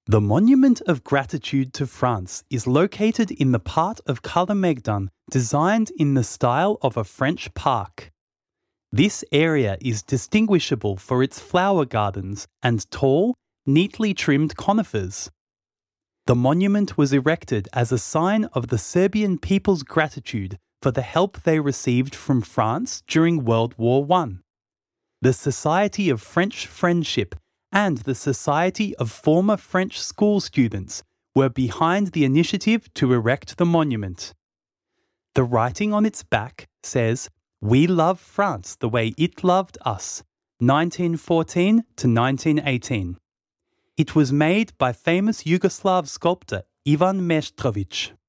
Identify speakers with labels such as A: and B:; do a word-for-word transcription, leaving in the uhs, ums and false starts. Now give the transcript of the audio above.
A: The Monument of Gratitude to France is located in the part of Kalemegdan designed in the style of a French park. This area is distinguishable for its flower gardens and tall, neatly trimmed conifers. The monument was erected as a sign of the Serbian people's gratitude for the help they received from France during World War One. The Society of French Friendship and the Society of Former French School Students were behind the initiative to erect the monument. The writing on its back says, "We love France the way it loved us, nineteen fourteen to nineteen eighteen. It was made by famous Yugoslav sculptor Ivan Meštrović.